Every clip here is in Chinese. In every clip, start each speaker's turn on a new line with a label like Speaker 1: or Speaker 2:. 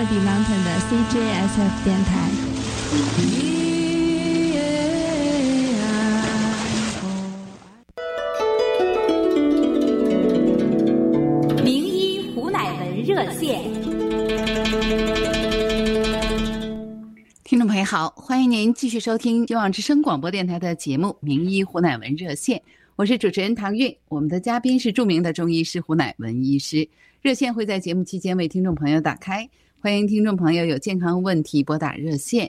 Speaker 1: Melody Mountain 的 CJSF 电台。
Speaker 2: 名医胡乃文热线。
Speaker 3: 听众朋友好，欢迎您继续收听希望之声广播电台的节目《名医胡乃文热线》，我是主持人唐韵，我们的嘉宾是著名的中医师胡乃文医师。热线会在节目期间为听众朋友打开，欢迎听众朋友有健康问题拨打热线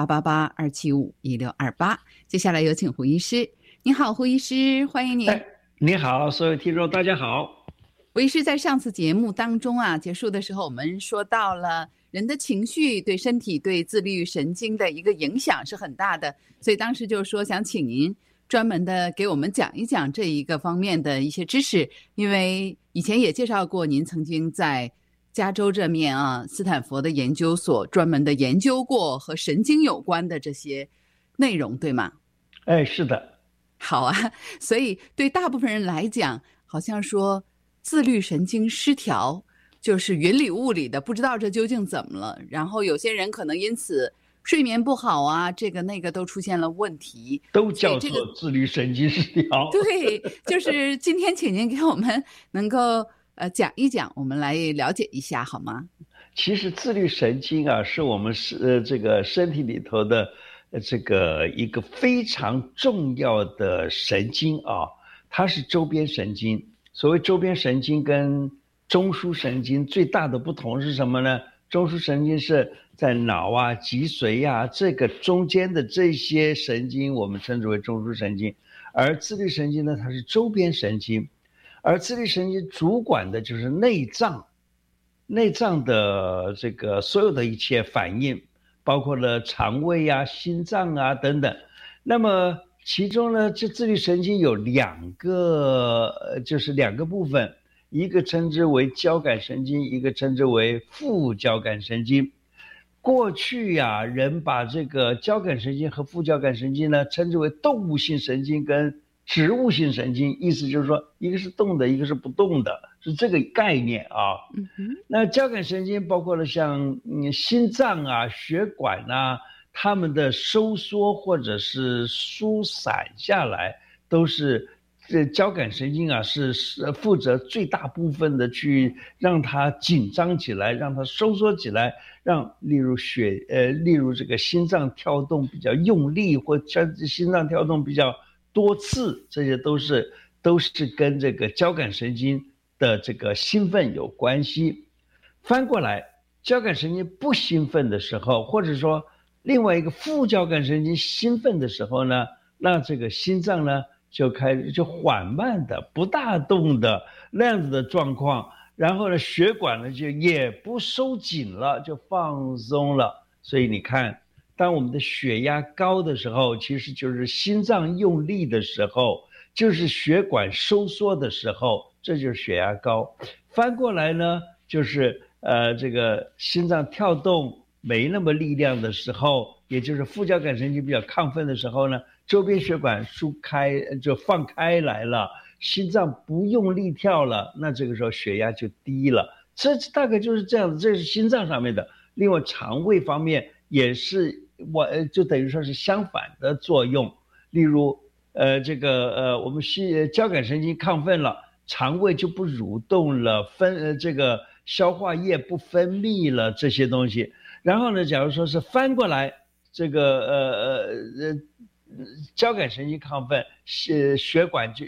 Speaker 3: 888-275-1628。接下来有请胡医师。你好，胡医师，欢迎您。
Speaker 4: 你好，所有听众大家好。
Speaker 3: 胡医师，在上次节目当中结束的时候我们说到了人的情绪对身体对自律神经的一个影响是很大的，所以当时就说想请您专门的给我们讲一讲这一个方面的一些知识，因为以前也介绍过您曾经在加州这面斯坦福的研究所专门的研究过和神经有关的这些内容，对吗？
Speaker 4: 是的。
Speaker 3: 好啊，所以对大部分人来讲，好像说自律神经失调就是云里雾里的，不知道这究竟怎么了，然后有些人可能因此睡眠不好这个那个都出现了问题，
Speaker 4: 都叫做自律神经失调。
Speaker 3: 对，就是今天请您给我们能够讲一讲，我们来了解一下好吗？
Speaker 4: 其实自律神经是我们这个身体里头的这个一个非常重要的神经它是周边神经。所谓周边神经跟中枢神经最大的不同是什么呢？中枢神经是在脑脊髓这个中间的这些神经我们称之为中枢神经，而自律神经呢，它是周边神经。而自律神经主管的就是内脏的这个所有的一切反应，包括了肠胃心脏等等。那么其中呢，这自律神经有两个部分，一个称之为交感神经，一个称之为副交感神经。过去人把这个交感神经和副交感神经呢称之为动物性神经跟植物性神经，意思就是说一个是动的，一个是不动的，是这个概念那交感神经包括了像心脏血管它们的收缩或者是疏散下来，都是这交感神经是负责最大部分的去让它紧张起来，让它收缩起来，让例如这个心脏跳动比较用力，或心脏跳动比较多次，这些都是跟这个交感神经的这个兴奋有关系。翻过来，交感神经不兴奋的时候，或者说另外一个副交感神经兴奋的时候呢，那这个心脏呢就开始缓慢的不大动的那样子的状况，然后呢血管呢就也不收紧了，就放松了。所以你看，当我们的血压高的时候，其实就是心脏用力的时候，就是血管收缩的时候，这就是血压高。翻过来呢，就是这个心脏跳动没那么力量的时候，也就是副交感神经比较亢奋的时候呢，周边血管疏开就放开来了，心脏不用力跳了，那这个时候血压就低了。这大概就是这样子，这是心脏上面的。另外肠胃方面也是就等于说是相反的作用。例如我们交感神经亢奋了，肠胃就不蠕动了，这个消化液不分泌了，这些东西。然后呢，假如说是翻过来，这个交感神经亢奋，血管就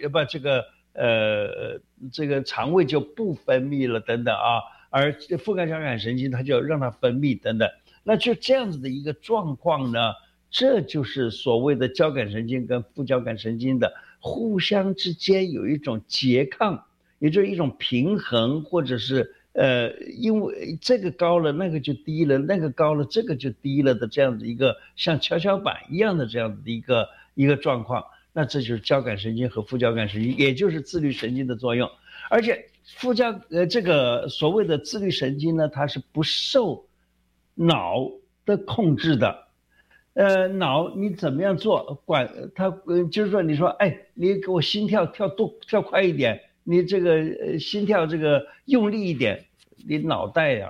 Speaker 4: 这个肠胃就不分泌了等等而副交感神经它就让它分泌等等。那就这样子的一个状况呢，这就是所谓的交感神经跟副交感神经的互相之间有一种拮抗，也就是一种平衡，或者是因为这个高了那个就低了，那个高了这个就低了的这样子一个像跷跷板一样的这样子的一个状况。那这就是交感神经和副交感神经，也就是自律神经的作用。而且这个所谓的自律神经呢，它是不受脑的控制的。脑你怎么样做管它，就是说你说你给我心跳跳快一点，你这个心跳这个用力一点，你脑袋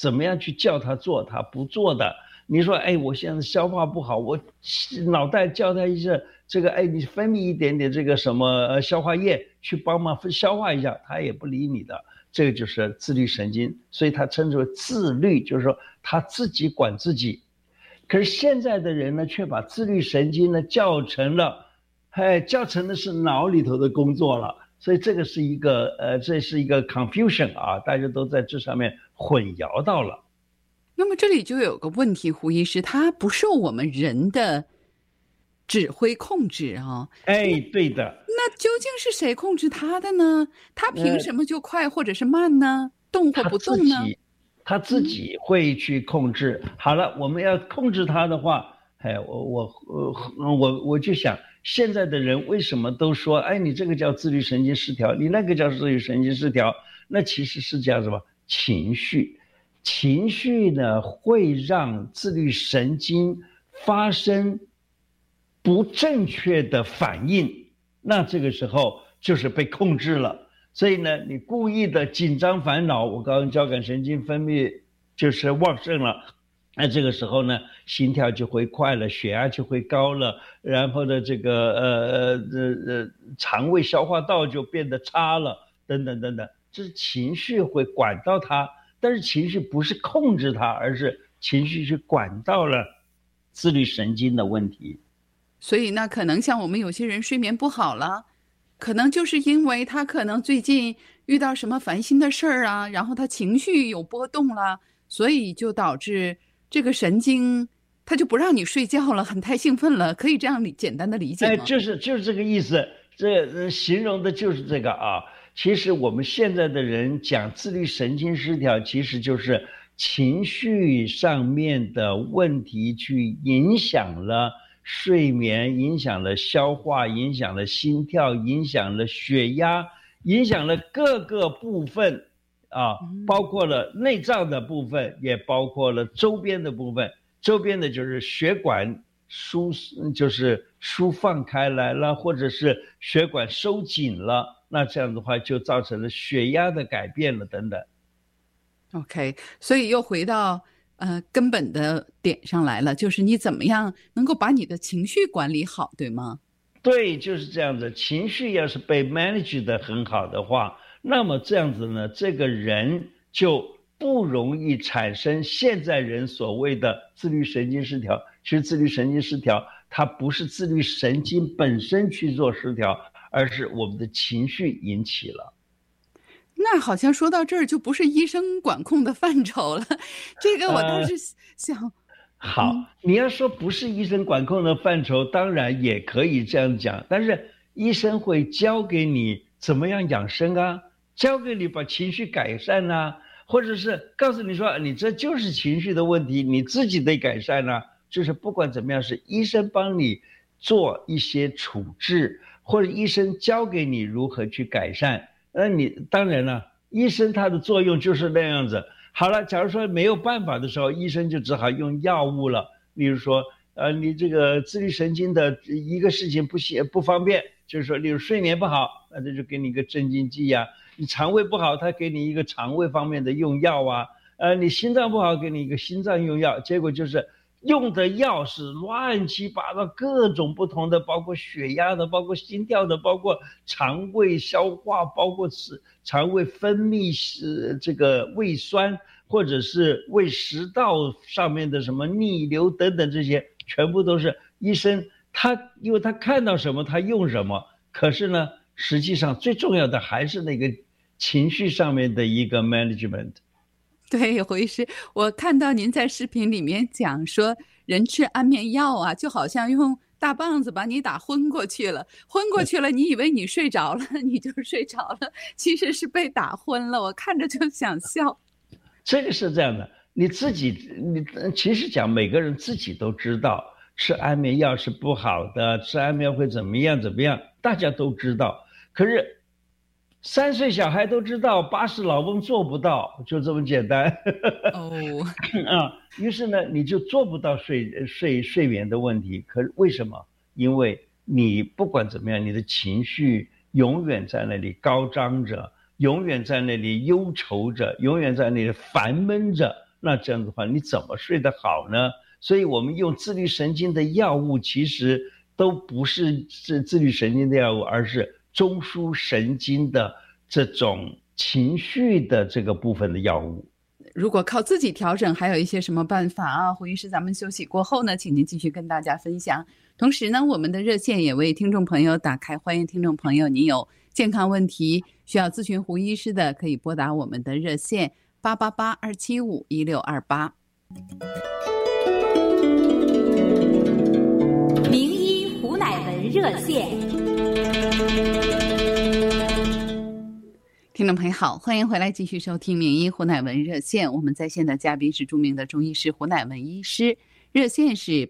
Speaker 4: 怎么样去叫他做他不做的。你说哎，我现在消化不好，我脑袋叫他一下这个，哎，你分泌一点点这个什么消化液去帮忙消化一下，他也不理你的。这个就是自律神经，所以他称之为自律，就是说他自己管自己。可是现在的人呢，却把自律神经呢叫成的是脑里头的工作了。所以这个是一个这是一个 confusion 啊，大家都在这上面混淆到了。
Speaker 3: 那么这里就有个问题，胡医师，它不受我们人的指挥控制啊。
Speaker 4: 哎，对的。
Speaker 3: 那究竟是谁控制它的呢？它凭什么就快或者是慢呢？动或不动呢？
Speaker 4: 他自己会去控制。好了，我们要控制他的话，哎，我就想，现在的人为什么都说，哎，你这个叫自律神经失调，你那个叫自律神经失调？那其实是叫什么？情绪呢，会让自律神经发生不正确的反应，那这个时候就是被控制了。所以呢，你故意的紧张烦恼，我告诉你，交感神经分泌就是旺盛了，那这个时候呢，心跳就会快了，血压就会高了，然后呢，这个肠胃消化道就变得差了，等等等等，这是情绪会管到它，但是情绪不是控制它，而是情绪去管到了自律神经的问题。
Speaker 3: 所以那可能像我们有些人睡眠不好了，可能就是因为他可能最近遇到什么烦心的事儿啊，然后他情绪有波动了，所以就导致这个神经他就不让你睡觉了，很太兴奋了，可以这样简单的理解吗？
Speaker 4: 哎，就是这个意思，这形容的就是这个啊。其实我们现在的人讲自律神经失调，其实就是情绪上面的问题去影响了睡眠，影响了消化，影响了心跳，影响了血压，影响了各个部分啊，包括了内脏的部分，也包括了周边的部分。周边的就是血管就是舒放开来了，或者是血管收紧了，那这样的话就造成了血压的改变了等等。
Speaker 3: OK， 所以又回到根本的点上来了，就是你怎么样能够把你的情绪管理好，对吗？
Speaker 4: 对，就是这样子。情绪要是被 manage 的很好的话，那么这样子呢，这个人就不容易产生现在人所谓的自律神经失调。其实自律神经失调，它不是自律神经本身去做失调，而是我们的情绪引起了。
Speaker 3: 那好像说到这儿就不是医生管控的范畴了，这个我倒是想。
Speaker 4: 好，你要说不是医生管控的范畴，当然也可以这样讲，但是医生会教给你怎么样养生啊，教给你把情绪改善啊，或者是告诉你说你这就是情绪的问题，你自己得改善啊。就是不管怎么样，是医生帮你做一些处置，或者医生教给你如何去改善。那你当然了，医生他的作用就是那样子。好了，假如说没有办法的时候，医生就只好用药物了。例如说，你这个自律神经的一个事情不方便，就是说，例如睡眠不好，那他就给你一个镇静剂呀；你肠胃不好，他给你一个肠胃方面的用药啊；你心脏不好，给你一个心脏用药。结果就是用的药是乱七八糟，各种不同的，包括血压的，包括心跳的，包括肠胃消化，包括肠胃分泌这个胃酸，或者是胃食道上面的什么逆流等等，这些全部都是医生因为他看到什么他用什么。可是呢，实际上最重要的还是那个情绪上面的一个 management。
Speaker 3: 对，胡医师，我看到您在视频里面讲说，人吃安眠药啊，就好像用大棒子把你打昏过去了，你以为你睡着了，你就睡着了，其实是被打昏了，我看着就想笑。
Speaker 4: 这个是这样的，你其实讲每个人自己都知道，吃安眠药是不好的，吃安眠药会怎么样，大家都知道。可是3岁小孩都知道，80老翁做不到，就这么简单。
Speaker 3: 哦，
Speaker 4: 于是呢，你就做不到睡眠的问题。可是为什么？因为你不管怎么样，你的情绪永远在那里高涨着，永远在那里忧愁着，永远在那里烦闷着。 那这样子的话你怎么睡得好呢？所以我们用自律神经的药物其实都不是自律神经的药物，而是中枢神经的这种情绪的这个部分的药物。
Speaker 3: 如果靠自己调整还有一些什么办法啊？胡医师，咱们休息过后呢，请您继续跟大家分享。同时呢，我们的热线也为听众朋友打开，欢迎听众朋友，您有健康问题需要咨询胡医师的，可以拨打我们的热线888-275-1628。
Speaker 2: 名医胡乃文热线。
Speaker 3: 听众朋友好，欢迎回来继续收听名医胡乃文热线。我们在线的嘉宾是著名的中医师胡乃文医师，热线是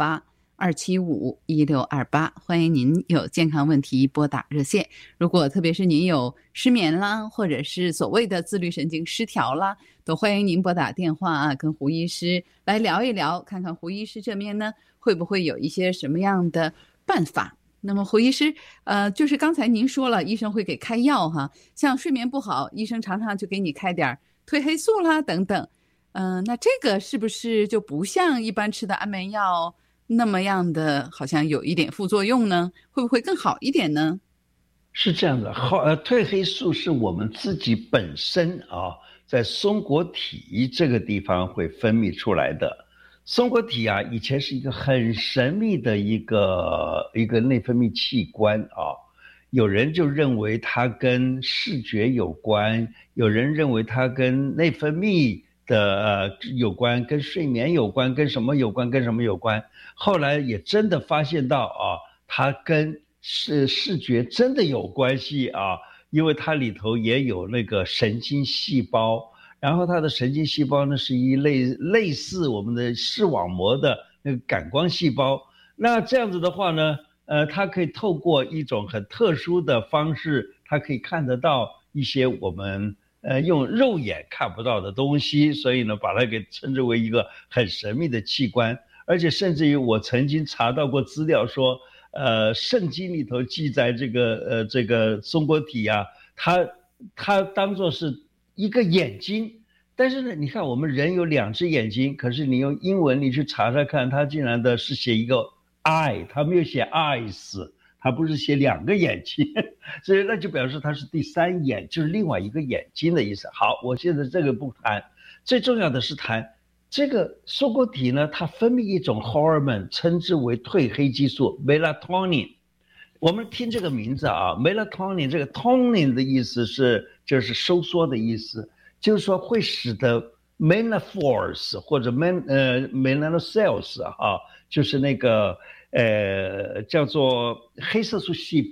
Speaker 3: 888-275-1628，欢迎您有健康问题拨打热线。如果特别是您有失眠啦，或者是所谓的自律神经失调啦，都欢迎您拨打电话啊，跟胡医师来聊一聊，看看胡医师这边呢会不会有一些什么样的办法。那么胡医师，就是刚才您说了，医生会给开药哈，像睡眠不好，医生常常就给你开点褪黑素啦等等。那这个是不是就不像一般吃的安眠药那么样的，好像有一点副作用呢？会不会更好一点呢？
Speaker 4: 是这样的，褪黑素是我们自己本身啊，在松果体这个地方会分泌出来的。松果体啊，以前是一个很神秘的一个内分泌器官啊，有人就认为它跟视觉有关，有人认为它跟内分泌的有关，跟睡眠有关，跟什么有关，跟什么有关。后来也真的发现到啊，它跟视觉真的有关系啊，因为它里头也有那个神经细胞。然后它的神经细胞呢，是一类似我们的视网膜的那个感光细胞。那这样子的话呢，它可以透过一种很特殊的方式，它可以看得到一些我们用肉眼看不到的东西，所以呢，把它给称之为一个很神秘的器官。而且甚至于我曾经查到过资料说，圣经里头记载这个松果体啊，它当作是一个眼睛，但是呢，你看我们人有2只眼睛，可是你用英文你去查查看，它竟然的是写一个 eye， 它没有写 eyes， 它不是写2个眼睛，所以那就表示它是第3眼，就是另外一个眼睛的意思。好，我现在这个不谈，最重要的是谈这个松果体呢，它分泌一种 hormone， 称之为褪黑激素 melatonin。我们听这个名字啊 ，melatonin 这个 tonin 的意思就是收缩的意思，就是说会使得 melanophores 或者melanocells 啊，就是那个叫做黑色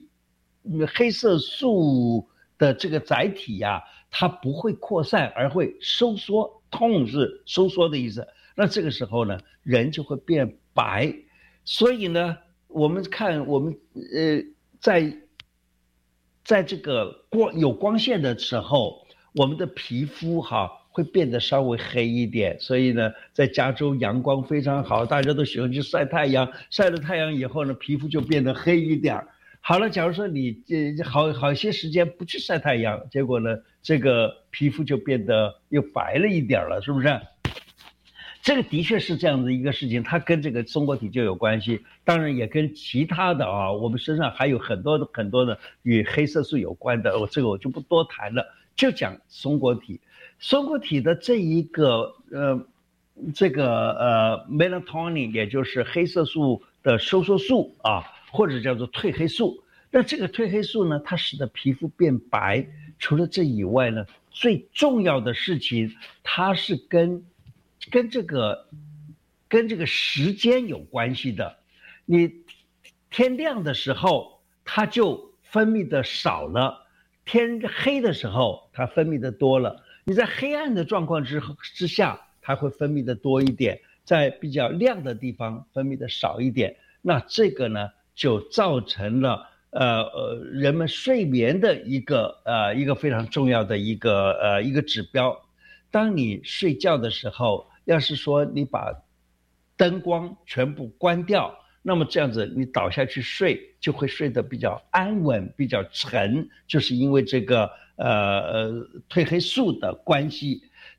Speaker 4: 素的这个载体呀，它不会扩散而会收缩，痛是收缩的意思。那这个时候呢，人就会变白，所以呢。我们看，我们在这个有光线的时候，我们的皮肤会变得稍微黑一点。所以呢，在加州阳光非常好，大家都喜欢去晒太阳，晒了太阳以后呢，皮肤就变得黑一点。好了，假如说你好些时间不去晒太阳，结果呢，这个皮肤就变得又白了一点了，是不是？这个的确是这样的一个事情，它跟这个松果体就有关系，当然也跟其他的啊，我们身上还有很多的与黑色素有关的，这个我就不多谈了，就讲松果体。松果体的这一个melatonin， 也就是黑色素的收缩素啊，或者叫做褪黑素。那这个褪黑素呢，它使得皮肤变白。除了这以外呢，最重要的事情，它是跟这个时间有关系的。你天亮的时候它就分泌的少了，天黑的时候它分泌的多了。你在黑暗的状况之下它会分泌的多一点，在比较亮的地方分泌的少一点。那这个呢就造成了人们睡眠的一个非常重要的一个指标。当你睡觉的时候，要是说你把灯光全部关掉，那么这样子你倒下去睡就会睡得比较安稳，比较沉，就是因为这个褪黑素的关系。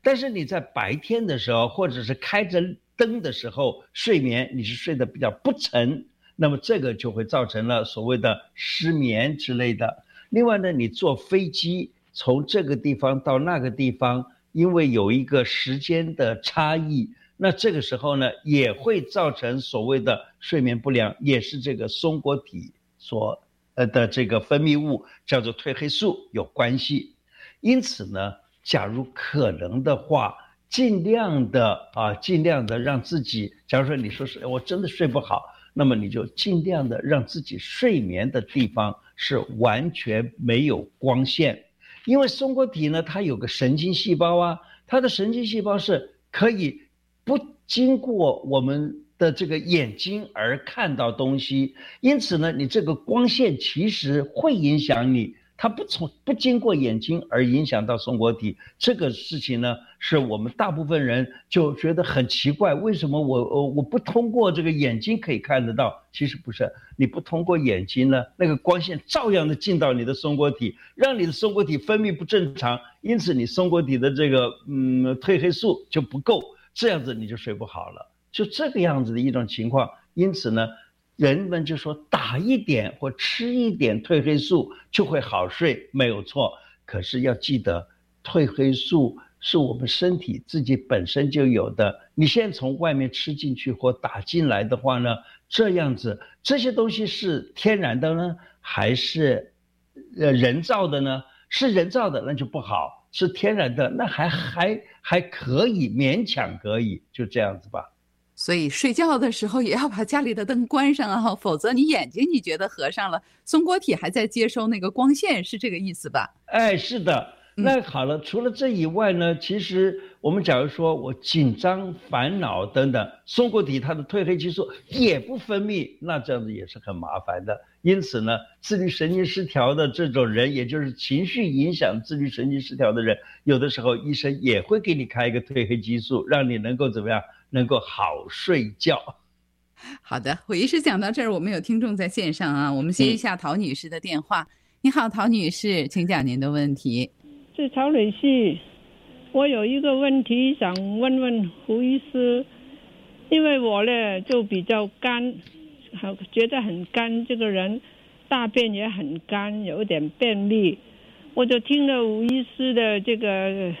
Speaker 4: 但是你在白天的时候，或者是开着灯的时候睡眠，你是睡得比较不沉，那么这个就会造成了所谓的失眠之类的。另外呢，你坐飞机从这个地方到那个地方，因为有一个时间的差异，那这个时候呢也会造成所谓的睡眠不良，也是这个松果体所的这个分泌物叫做褪黑素有关系。因此呢，假如可能的话，尽量的让自己，假如说你说是我真的睡不好，那么你就尽量的让自己睡眠的地方是完全没有光线。因为松果体呢，它有个神经细胞啊，它的神经细胞是可以不经过我们的这个眼睛而看到东西，因此呢，你这个光线其实会影响你，它不经过眼睛而影响到松果体。这个事情呢，是我们大部分人就觉得很奇怪，为什么我不通过这个眼睛可以看得到？其实不是，你不通过眼睛呢，那个光线照样的进到你的松果体，让你的松果体分泌不正常，因此你松果体的这个褪黑素就不够，这样子你就睡不好了，就这个样子的一种情况。因此呢，人们就说打一点或吃一点褪黑素就会好睡，没有错。可是要记得，褪黑素是我们身体自己本身就有的，你现在从外面吃进去或打进来的话呢，这样子这些东西是天然的呢，还是人造的呢？是人造的那就不好，是天然的那还可以，勉强可以，就这样子吧。
Speaker 3: 所以睡觉的时候也要把家里的灯关上啊，否则你眼睛你觉得合上了，松果体还在接收那个光线，是这个意思吧？
Speaker 4: 哎，是的。那好了，除了这以外呢，其实我们假如说我紧张、烦恼等等，松果体它的褪黑激素也不分泌，那这样子也是很麻烦的。因此呢，自律神经失调的这种人，也就是情绪影响自律神经失调的人，有的时候医生也会给你开一个褪黑激素，让你能够怎么样，能够好睡觉。
Speaker 3: 好的，胡医师讲到这儿，我们有听众在线上啊，我们接一下陶女士的电话。你好，陶女士，请讲您的问题。
Speaker 5: 是曹女士，我有一个问题想问问胡医师，因为我呢就比较干，觉得很干，这个人大便也很干，有点便秘，我就听了胡医师的这个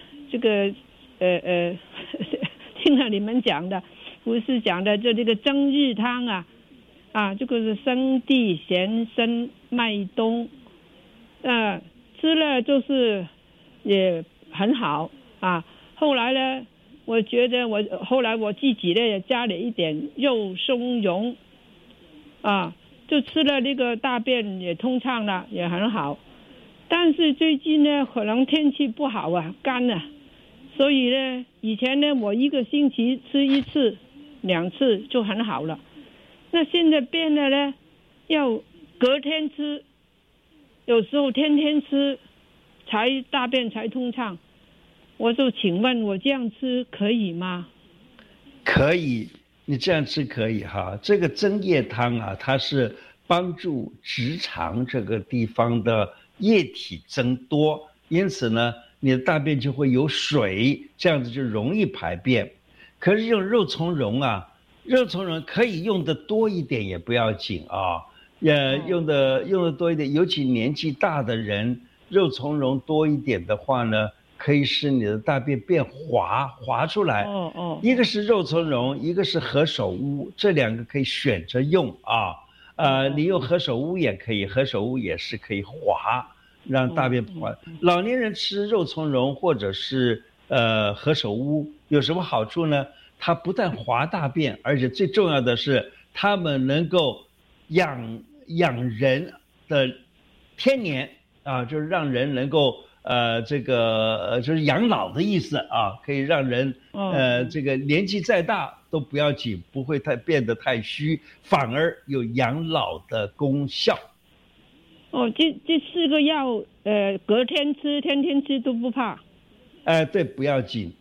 Speaker 5: 听了你们讲的，胡医师讲的就这个增日汤啊，这个是生地、咸参、麦冬，吃了就是也很好啊。后来呢，我觉得后来我自己呢也加了一点肉松茸啊，就吃了那个大便也通畅了，也很好。但是最近呢，可能天气不好啊，干了，所以呢，以前呢我一个星期吃1次、2次就很好了。那现在变了呢，要隔天吃，有时候天天吃，大便才通畅。我就请问，我这样吃可以吗？
Speaker 4: 可以，你这样吃可以哈。这个增液汤啊，它是帮助直肠这个地方的液体增多，因此呢，你的大便就会有水，这样子就容易排便。可是用肉苁蓉啊，肉苁蓉可以用的多一点也不要紧啊，用的多一点，尤其年纪大的人，肉苁蓉多一点的话呢，可以使你的大便变滑出来。一个是肉苁蓉，一个是何首乌，这2个可以选着用啊。你用何首乌也可以，何首乌也是可以滑，让大便滑。老年人吃肉苁蓉或者是何首乌有什么好处呢？它不但滑大便，而且最重要的是，它们能够养人的天年啊，就是让人能够就是养老的意思啊，可以让人这个年纪再大都不要紧，不会变得太虚，反而有养老的功效。
Speaker 5: 这4个药隔天吃，天天吃都不怕。
Speaker 4: 对，不要紧。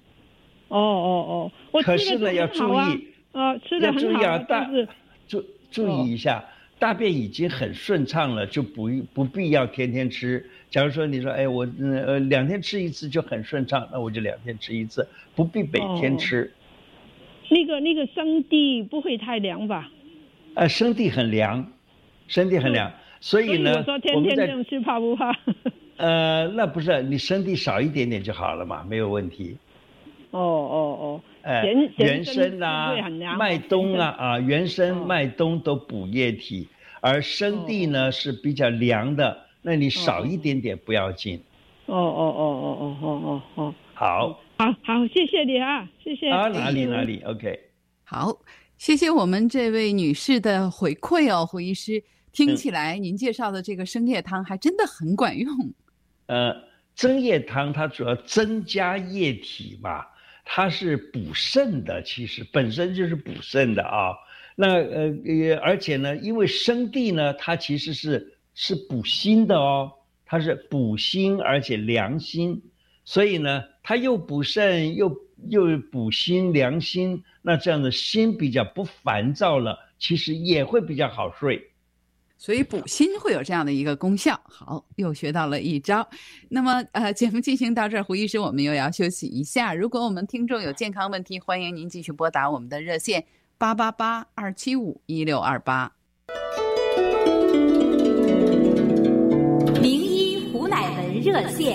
Speaker 5: 我
Speaker 4: 可是呢，要注意，
Speaker 5: 吃得很好啊，但是
Speaker 4: 注意一下， 大便已经很顺畅了，就不必要天天吃。假如说你说，哎，我2天吃1次就很顺畅，那我就2天吃1次，不必每天吃。
Speaker 5: 那个生地不会太凉吧？
Speaker 4: 生地很凉，所以呢，
Speaker 5: 我说天天这样吃怕不怕？
Speaker 4: 那不是，你生地少一点点就好了嘛，没有问题。原生啊、麦冬啊原生麦冬都补液体，而生地呢是比较凉的，那你少一点点不要紧。好，
Speaker 5: 谢谢你啊，谢谢。
Speaker 4: 哪里 ，OK。
Speaker 3: 好，谢谢我们这位女士的回馈哦，胡医师，听起来您介绍的这个生叶汤还真的很管用。
Speaker 4: 增液汤它主要增加液体嘛。它是补肾的，其实本身就是补肾的啊。那而且呢，因为生地呢，它其实是补心的哦，它是补心而且凉心，所以呢，它又补肾又补心凉心，那这样的心比较不烦躁了，其实也会比较好睡。
Speaker 3: 所以补心会有这样的一个功效。好，又学到了一招。那么节目进行到这儿，胡医师我们又要休息一下。如果我们听众有健康问题，欢迎您继续拨打我们的热线888-275-1628。
Speaker 2: 名医胡乃文热线。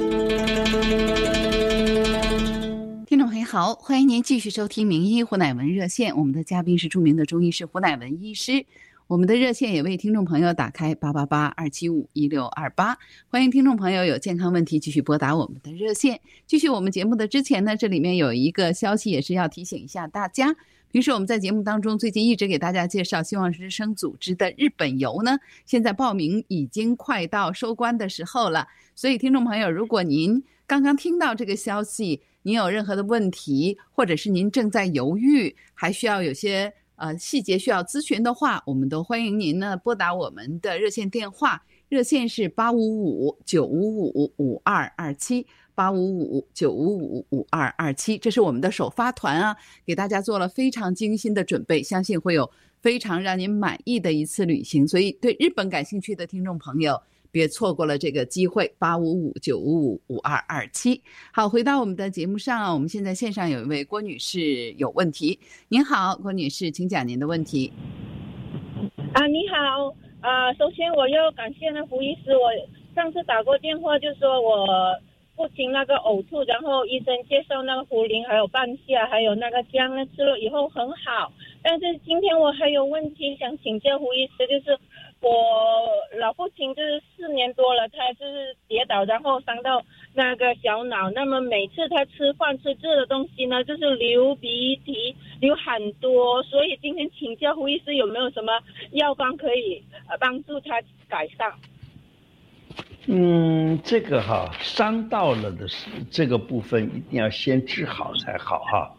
Speaker 3: 听众朋友好，欢迎您继续收听名医胡乃文热线，我们的嘉宾是著名的中医师胡乃文医师。我们的热线也为听众朋友打开888-275-1628，欢迎听众朋友有健康问题继续拨打我们的热线。继续我们节目的之前呢，这里面有一个消息也是要提醒一下大家。平时我们在节目当中最近一直给大家介绍希望之声组织的日本游呢，现在报名已经快到收官的时候了，所以听众朋友，如果您刚刚听到这个消息，您有任何的问题，或者是您正在犹豫，还需要有些细节需要咨询的话，我们都欢迎您呢拨打我们的热线电话，热线是855-955-5227 855-955-5227，这是我们的首发团啊，给大家做了非常精心的准备，相信会有非常让您满意的一次旅行，所以对日本感兴趣的听众朋友别错过了这个机会，855-955-5227。好，回到我们的节目上，我们现在线上有一位郭女士有问题。您好，郭女士，请讲您的问题。
Speaker 6: 你好，首先我要感谢那胡医师，我上次打过电话就说我父亲那个呕吐，然后医生介绍那个茯苓还有半夏还有那个姜呢，吃了以后很好。但是今天我还有问题想请教胡医师，就是我老父亲就是4年多了，他就是跌倒然后伤到那个小脑，那么每次他吃饭吃这的东西呢就是流鼻涕流很多，所以今天请教胡医师有没有什么药方可以帮助他改善。
Speaker 4: 这个伤到了的这个部分一定要先治好才好哈。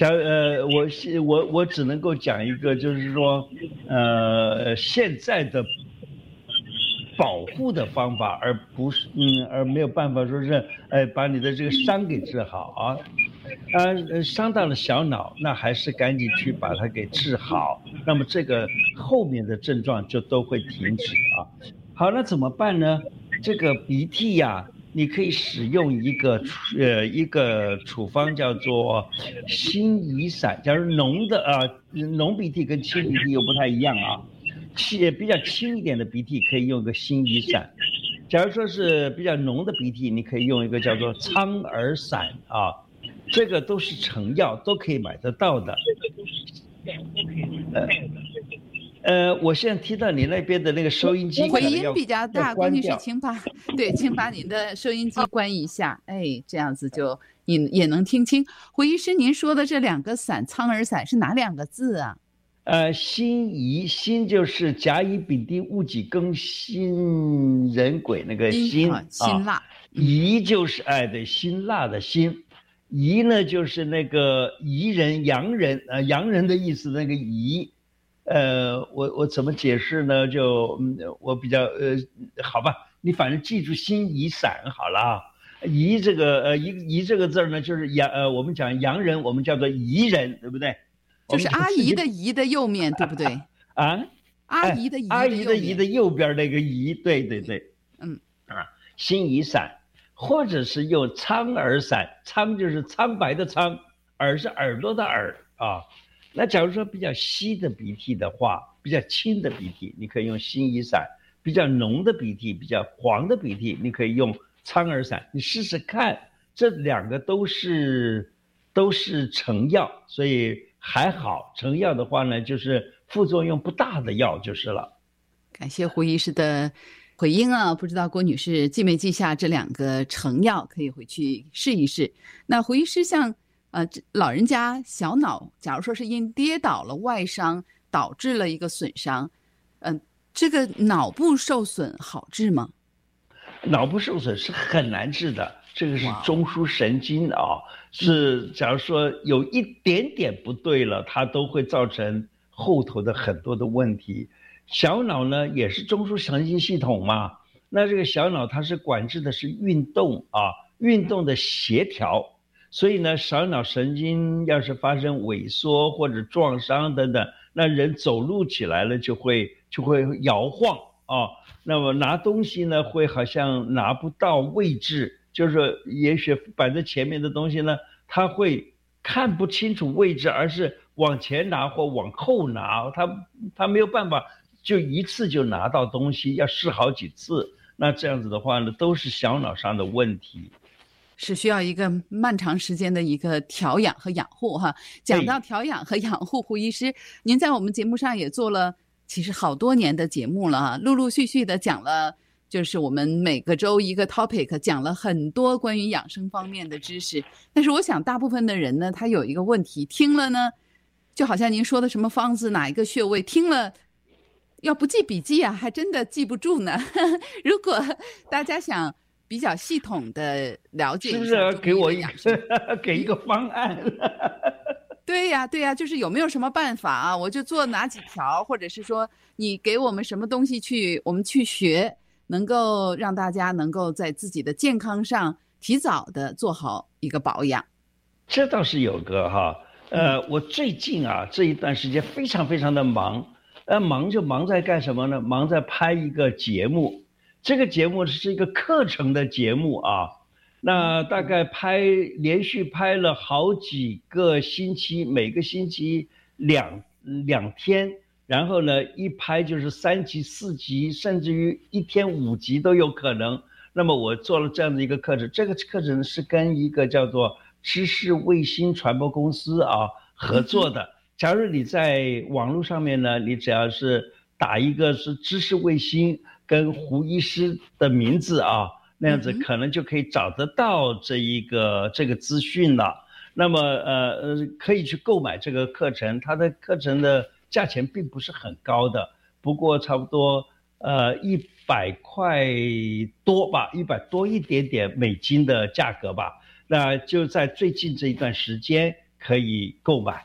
Speaker 4: 我只能够讲一个，就是说现在的保护的方法，而不是而没有办法说是把你的这个伤给治好啊。伤到了小脑，那还是赶紧去把它给治好，那么这个后面的症状就都会停止啊。好，那怎么办呢？这个鼻涕呀，你可以使用一个处方叫做辛夷散。假如浓的浓鼻涕跟轻鼻涕又不太一样啊，比较轻一点的鼻涕可以用一个辛夷散。假如说是比较浓的鼻涕，你可以用一个叫做苍耳散啊，这个都是成药，都可以买得到的。我现在听到你那边的那个收音机
Speaker 3: 回音比较大，郭女士，请把您的收音机关一下，这样子就你也能听清。胡医师，您说的这2个散，苍耳散是哪2个字啊？
Speaker 4: 辛夷，辛就是甲乙丙丁戊己庚辛壬癸那个辛，
Speaker 3: 辛辣。
Speaker 4: 夷就是对，辛辣的辛。夷呢就是那个夷人洋人洋人的意思，那个夷。我怎么解释呢？就我比较好吧，你反正记住辛夷散好了啊。夷这个夷这个字呢，就是我们讲洋人，我们叫做夷人，对不对？
Speaker 3: 就是阿姨的姨的右面，对不对？ 阿姨的姨，
Speaker 4: 阿姨的姨的右边那个姨，对，辛夷散，或者是用苍耳散，苍就是苍白的苍，耳是耳朵的耳啊。那假如说比较稀的鼻涕的话，比较轻的鼻涕，你可以用辛夷散；比较浓的鼻涕，比较黄的鼻涕，你可以用苍耳散。你试试看，这两个都是成药，所以还好。成药的话呢，就是副作用不大的药就是了。
Speaker 3: 感谢胡医师的回应啊，不知道郭女士记没记下这两个成药，可以回去试一试。那胡医师像老人家小脑，假如说是因跌倒了外伤导致了一个损伤，这个脑部受损好治吗？
Speaker 4: 脑部受损是很难治的，这个是中枢神经啊，是假如说有一点点不对了，它都会造成后头的很多的问题。小脑呢也是中枢神经系统嘛，那这个小脑它是管制的是运动啊，运动的协调，所以呢小脑神经要是发生萎缩或者撞伤等等，那人走路起来了就会摇晃啊，那么拿东西呢会好像拿不到位置，就是也许摆在前面的东西呢，他会看不清楚位置，而是往前拿或往后拿，他没有办法就一次就拿到东西，要试好几次。那这样子的话呢，都是小脑上的问题，
Speaker 3: 是需要一个漫长时间的一个调养和养护哈。讲到调养和养护，胡医师，您在我们节目上也做了其实好多年的节目了哈，陆陆续续的讲了，就是我们每个周一个 topic， 讲了很多关于养生方面的知识。但是我想大部分的人呢，他有一个问题，听了呢，就好像您说的什么方子哪一个穴位，听了要不记笔记啊，还真的记不住呢。如果大家想比较系统的了解一下，是不
Speaker 4: 是给我给一个方案？
Speaker 3: 对呀，就是有没有什么办法啊？我就做哪几条，或者是说你给我们什么东西我们去学，能够让大家能够在自己的健康上提早的做好一个保养。
Speaker 4: 这倒是有个哈，我最近啊这一段时间非常非常的忙，忙就忙在干什么呢？忙在拍一个节目，这个节目是一个课程的节目啊。那大概连续拍了好几个星期，每个星期两天，然后呢一拍就是3集4集，甚至于一天5集都有可能。那么我做了这样的一个课程，这个课程是跟一个叫做知识卫星传播公司啊合作的。假如你在网络上面呢，你只要是打一个是知识卫星跟胡医师的名字啊，那样子可能就可以找得到这个资讯了。那么可以去购买这个课程，它的课程的价钱并不是很高的，不过差不多100块多吧，100多一点点美金的价格吧。那就在最近这一段时间可以购买。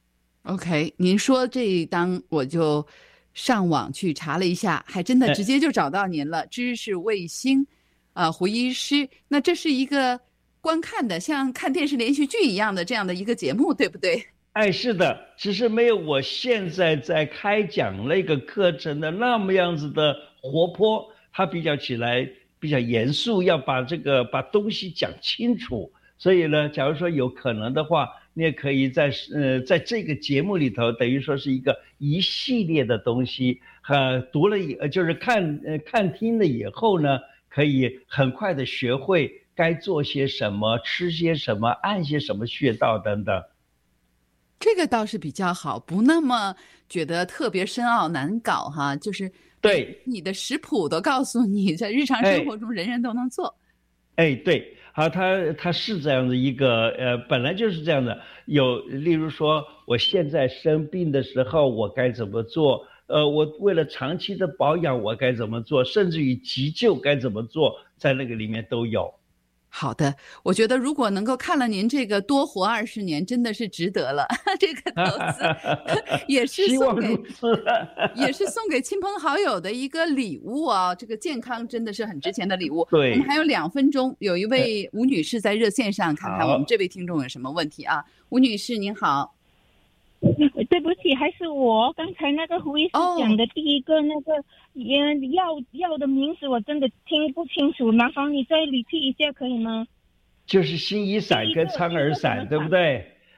Speaker 3: OK， 您说这一档我就上网去查了一下，还真的直接就找到您了，知识卫星胡医师。那这是一个观看的像看电视连续剧一样的这样的一个节目，对不对？
Speaker 4: 是的，只是没有我现在在开讲那个课程的那么样子的活泼，它比较起来比较严肃，要把东西讲清楚。所以呢，假如说有可能的话，你也可以在这个节目里头，等于说是一系列的东西，读了就是看听了以后呢，可以很快的学会该做些什么，吃些什么，按些什么穴道等等。
Speaker 3: 这个倒是比较好，不那么觉得特别深奥难搞哈，就是
Speaker 4: 对
Speaker 3: 你的食谱都告诉你，在日常生活中人人都能做。
Speaker 4: 对，好，它是这样的一个本来就是这样的。例如说，我现在生病的时候我该怎么做？我为了长期的保养我该怎么做？甚至于急救该怎么做，在那个里面都有。
Speaker 3: 好的，我觉得如果能够看了您这个多活20年，真的是值得了。这个投资也是送给亲朋好友的一个礼物啊！这个健康真的是很值钱的礼物。
Speaker 4: 对，
Speaker 3: 我们还有2分钟，有一位吴女士在热线上，看看我们这位听众有什么问题啊？吴女士您好。
Speaker 7: 对
Speaker 6: 对不起，还是我刚才那个胡医师讲的第一个那个药的名字，我真的听不清楚，麻烦你再repeat一下可以吗？
Speaker 4: 就是辛夷散跟苍耳散，对不对？